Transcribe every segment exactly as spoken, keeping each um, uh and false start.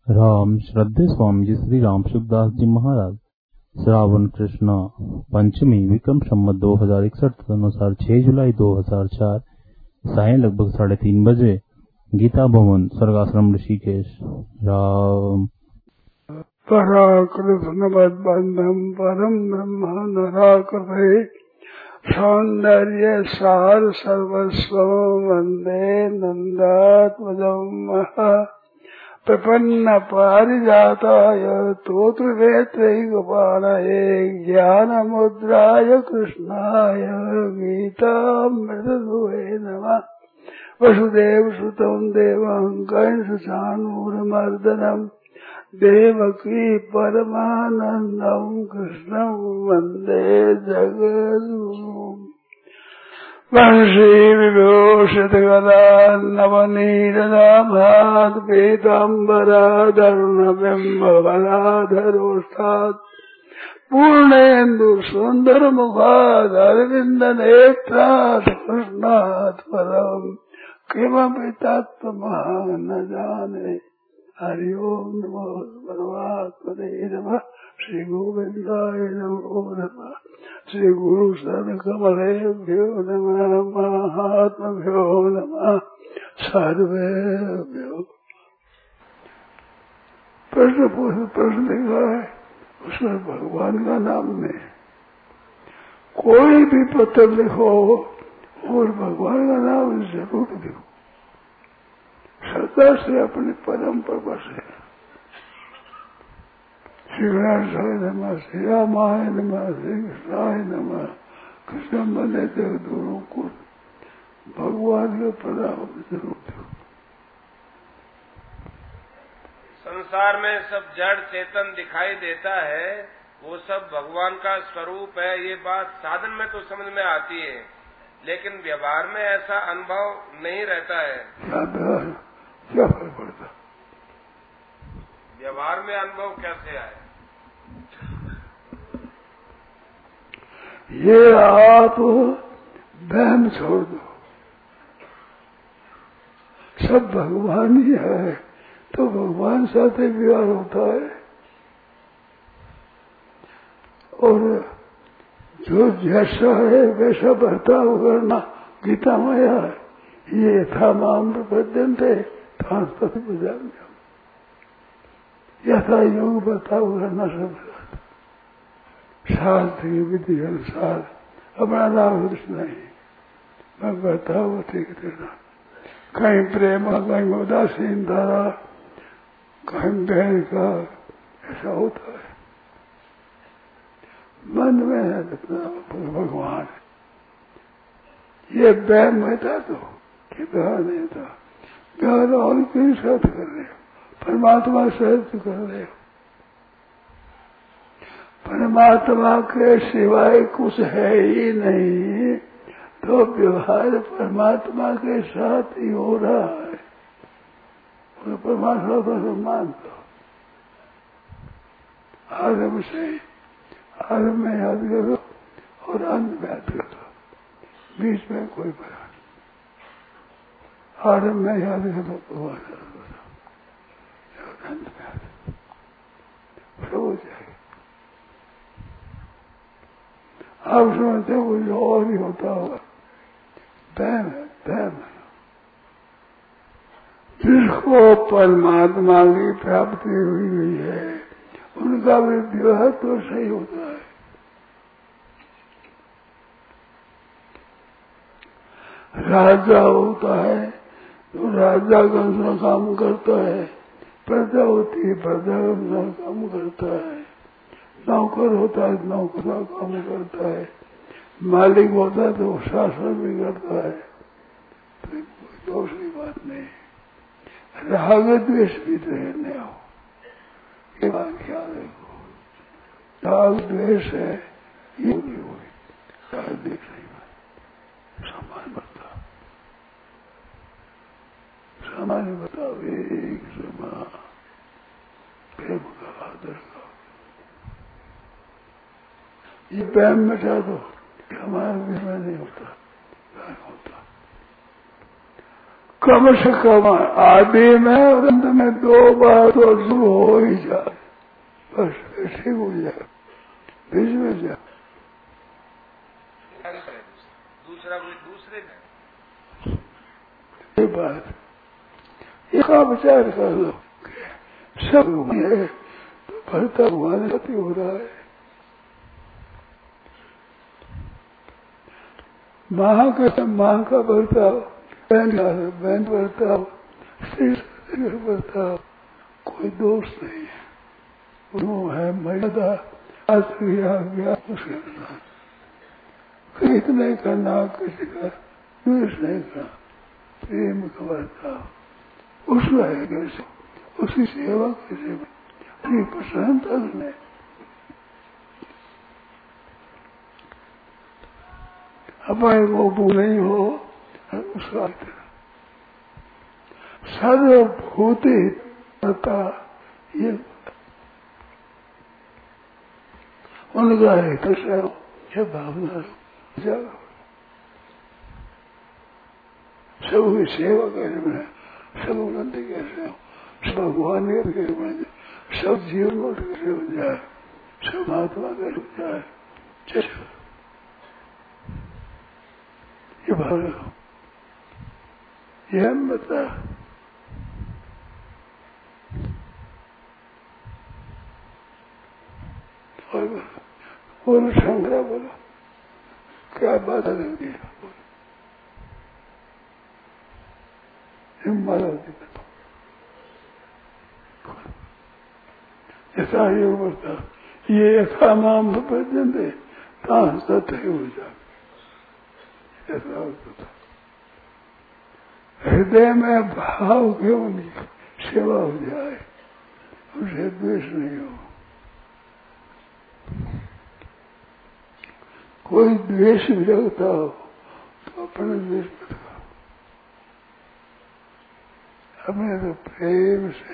राम श्रद्धे स्वामी जी श्री राम सुखदास जी महाराज श्रावण कृष्ण पंचमी विक्रम संवत दो हजार इकसठ अनुसार छह जुलाई दो हजार चार साय लगभग साढ़े तीन बजे गीता भवन स्वर्गाश्रम ऋषिकेश। राम पराकृष्ण बंधम परम ब्रह्म नराकृते सौंदर्य सार सर्वस्व वंदे नंदात्मजम् प्रपन्न पारिजाताय तोत्रवेत्रैकपाणये ज्ञानमुद्राय कृष्णाय गीतामृतदुहे नमः। वसुदेव सुतं देवं कंसचाणूरमर्दनम् देवकी परमानन्दं कृष्णं वन्दे जगद्गुरुम्। वंशी विभूषितगदा नवनीतनाभात् पीताम्बराधरुणबिम्बफलाधरोष्ठात् पूर्णेन्दु सुन्दरमुखात् अरविन्दनेत्रात् कृष्णात् परम् किमपि तत्त्वमहं न जाने। हरि ओम नमो परमात्मने नमः। श्री गोविंदाय नमो नमः। श्री गुरु शरण कमलेभ्यो नमः। महात्मभ्यो नमः। सर्वेभ्यो। प्रश्न प्रश्न लिखा है उसमें भगवान का नाम नहीं। कोई भी पत्र लिखो और भगवान का नाम जरूर लिखो। सदा से अपने परम पर बसे। श्री गणेशाय नमः, श्री रामाय नमः, श्री कृष्णाय नमः। कृष्ण बने देव दोनों को भगवान का प्रणाम जरूर दो। संसार में सब जड़ चेतन दिखाई देता है, वो सब भगवान का स्वरूप है। ये बात साधन में तो समझ में आती है, लेकिन व्यवहार में ऐसा अनुभव नहीं रहता है। क्या क्या फर्क पड़ता? व्यवहार में अनुभव कैसे आए? ये आप वहम छोड़ दो। सब भगवान ही है तो भगवान साथ व्यवहार होता है। और जो जैसा है वैसा बर्ताव करना गीता में है। ये था माम प्रपद्यन्ते थांस्पति बजाम्य। यथा योग बर्ताव करना सब शास्त्र की विधि अनुसार अपना नाम नहीं। मैं बर्ताव ठीक देना। कहीं प्रेम कहीं उदासीनता कहीं बहन का ऐसा होता है। मन में है भगवान। ये बहन में था तो कि बहन नहीं था। प्यार और किस साथ कर रहे हो? परमात्मा से कर रहे हो। परमात्मा के सिवाय कुछ है ही नहीं तो व्यवहार परमात्मा के साथ ही हो रहा है। और परमात्मा को सम्मान दो। आरम्भ से आरम्भ में याद करो और अंत में याद करो। बीच में कोई बड़ा आरम्भ में याद करो भगवान अंत में याद हो जाएगा। आप समझते हो कुछ और ही होता होगा। वहम है वहम है। जिसको परमात्मा की प्राप्ति हुई हुई है उनका भी व्यवहार तो सही होता है। राजा होता है तो राजा का अनुसार काम करता है। प्रजा होती है प्रजा का अनुसार काम करता है। नौकर होता है नौकर का काम करता है। मालिक होता है तो शासन भी करता है। तो कोई दोष की बात नहीं। राग द्वेष भी रहने आओ। ये बात ख्याल रखो। राग द्वेष है ये नहीं हुई। राग द्वेष नहीं समान बताओ। सामान्य बताओ एक समान प्रेम का आदर का। ये प्रेम मिटा दो हमारे में नहीं होता होता। कम से कम आदि में और अंत में दो बार तो शुभ हो ही जाए, बस ठीक हो जाए, बीच में जाए। दूसरा कोई दूसरे में ये बात इसका विचार कर लो, सब है तो भरता हुआ गति हो रहा है। माँ का माँ का बर्ताव, बहन का बहन बर्ताव, स्त्री का बर्ताव, कोई दोष नहीं है। वो है मर्यादा, प्रीत नहीं करना, किसी का द्वेष नहीं करना, प्रेम का बर्ताव उसमें है। कैसे उसकी सेवा कैसे अपनी प्रसन्नता में हमारे को भू नहीं हो उसका सर्वभूति पता ये उनका है तो भावना सबकी सेवा कैसे बने, सब उन्नति कैसे हो, सब भगवान कैसे बने, सब जीवन कैसे हो जाए, सब आत्मा कैसे हो जाए, ये भाव ये हम बता। और बोलो शंकरा, बोलो क्या बात है, ऐसा ही होता ये यथा नाम भजते कहाँ सत्य हो जाए, ऐसा होता था। हृदय में भाव क्यों नहीं, सेवा हो जाए, उसे द्वेष नहीं हो। कोई द्वेष भी लगता हो तो अपने द्वेष मत करो, हमें तो प्रेम से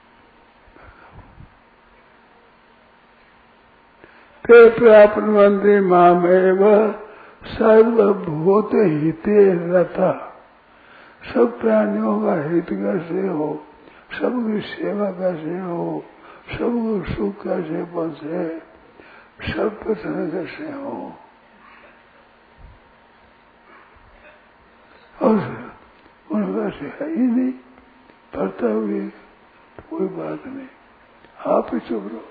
ते प्राप्नुवन्ति मामेव सर्वभूत हिते रता। सब प्राणियों का हित कैसे हो, सबकी सेवा कैसे हो, सबको सुख कैसे पहुंचे, सब प्रसन्न कैसे हो, और उनका से है ही नहीं, पढ़ता हुए तो कोई बात नहीं, आप ही चुप रहो।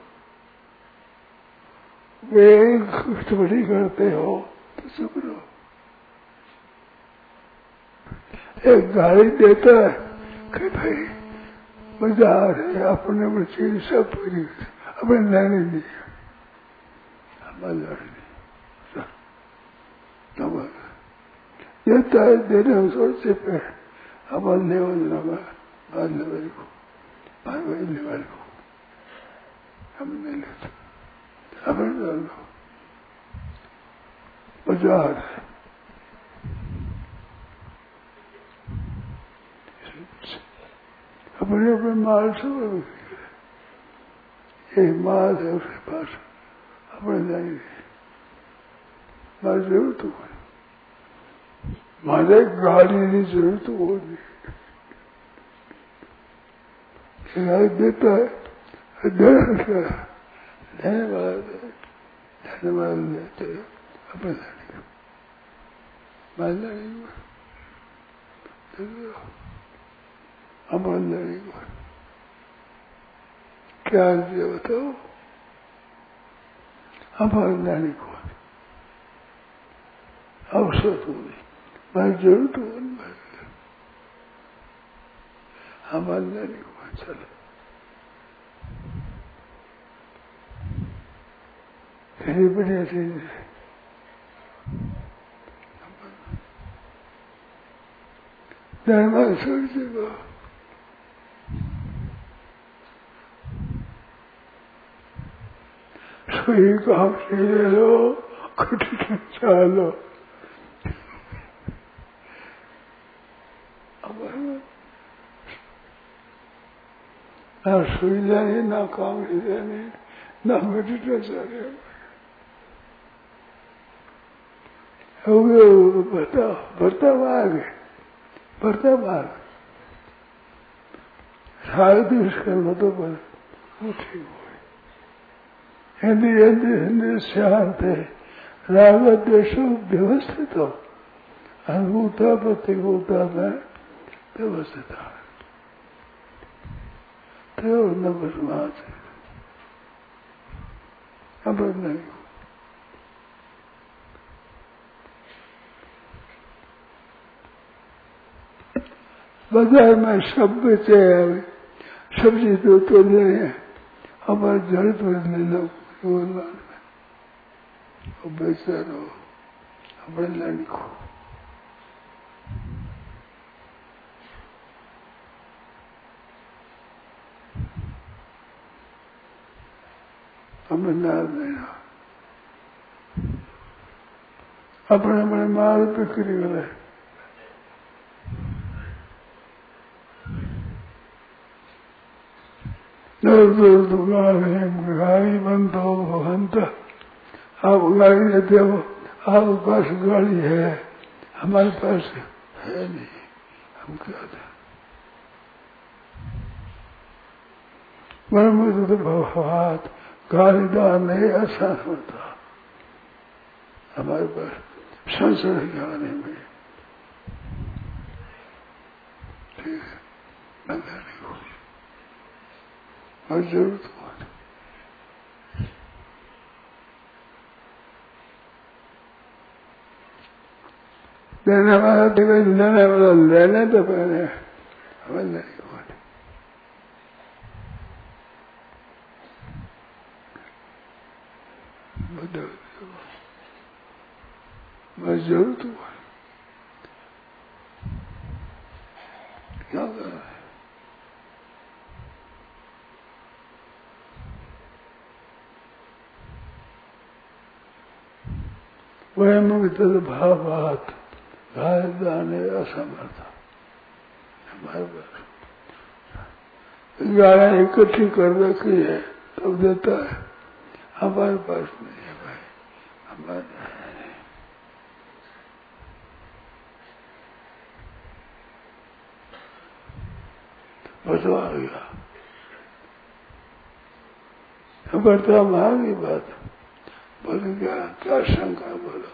वे खिचड़ी करते हो तो चुप रहो। एक गाली देता है कि भाई बाजार है, अपने में चीज सब पूरी अपने लेने नहीं, हमारे देता है, देने हम सोचते पे अपन ले बाद लेवल को भाई लेवल को हम नहीं लेते, अपने लो बाजार है, अपने अपने माल सब एक माल है उसके पास, अपने जाएंगे माल जरूरत हो, मारे गाड़ी की जरूरत हो नहीं, देता है देने वाला देने वाला देते अपने लाने माल लाने अमल नहीं को क्या दिया बताओ, अमल लाने को अवसर हो गई, मैं जरूरत हो अमल लाने को चलो फिर बढ़िया चीज है। धर्म सोच को सुई काम से ले लो, कठिन चालो, ना सुई लेनी, ना काम से लेनी, ना कठिन चाले, हो गया बर्ता बर्ता मार्ग, बर्ता मार्ग राग द्वेष कर लो तो बस वो ठीक हो गई। इंद्रिय इंद्रिय शांत है, राग द्वेष व्यवस्थित हो, अनुभूता प्रतिभूता में व्यवस्थित है तो न बदमाश है, अब नहीं बाजार में सब बेचे हैं, सब्जी तो तो ले रहे हैं, हमारे जड़ तो ले लो में और बेचा रहो अपने लड़की को। हमें ना देना अपने अपने माल बिक्री करे। दूर दूर दुकान है, गाड़ी बंद हो भगवंत, आप गाड़ी देते हो, आपके पास गाड़ी है, हमारे पास है नहीं, हम क्या था मन तो भगवान गाड़ी दान नहीं आसान होता हमारे पास संसार गाने में। ठीक है, नंगा नहीं हो और जरूरत हो देने वाला तो लेने वाला लेने तो पहले हमें नहीं हो मैं जरूरत हुआ क्या कर रहा है। वह मुक्त भावात गाय दाने असमर्थ, हमारे पास गाय इकट्ठी कर रखी है तब देता है, हमारे पास नहीं है भाई, हमारे बता गया बढ़ता महागी बात बोले क्या क्या शंका बोलो।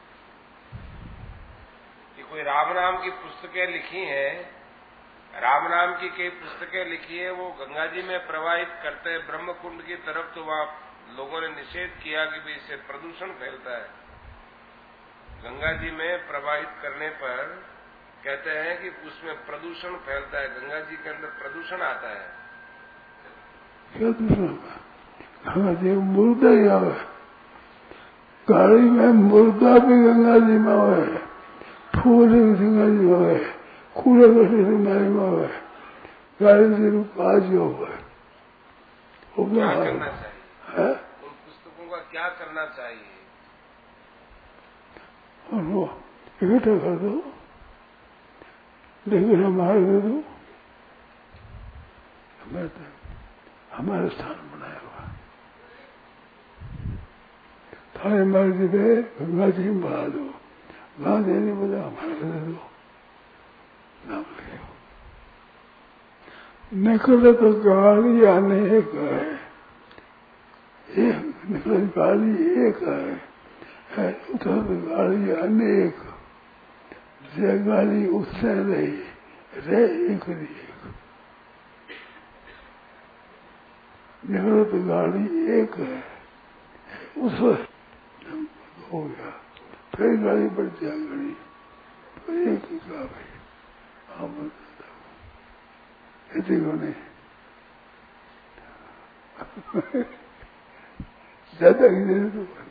कि कोई राम नाम की पुस्तकें लिखी हैं, राम नाम की कई पुस्तकें लिखी है, वो गंगा जी में प्रवाहित करते हैं ब्रह्म कुंड की तरफ, तो वहां लोगों ने निषेध किया कि भी इससे प्रदूषण फैलता है। गंगा जी में प्रवाहित करने पर कहते हैं कि उसमें प्रदूषण फैलता है, गंगा जी के अंदर प्रदूषण आता है। क्या दूसरा गंगा जी मुर्दा ही आवे, गाड़ी में मुर्दा भी गंगा जी में आवे, फूल गंगा जी में आवे, कूड़े कटे गंगा में आवे, गाड़ी से आज हो गए। क्या करना चाहिए, उन पुस्तकों का क्या करना चाहिए? और वो इकट्ठा कर दो, लेकिन हमारे दे दो, हमारे स्थान बनाया हुआ थारे मर्जी पे गंगा जी में बढ़ा दो, गाँव देने बोले हमारे दे दो, नाम ले निकले तो गाड़ी अनेक है, एक निकले गाड़ी एक है, उधर तो गाड़ी अनेक, जे गाड़ी उससे रही रे एक एक, निकले तो गाड़ी एक है, उस हो गया, फिर गाड़ी बढ़ जाए गाड़ी तो एक ही का भाई हम इसी को नहीं ज्यादा ही दे दो।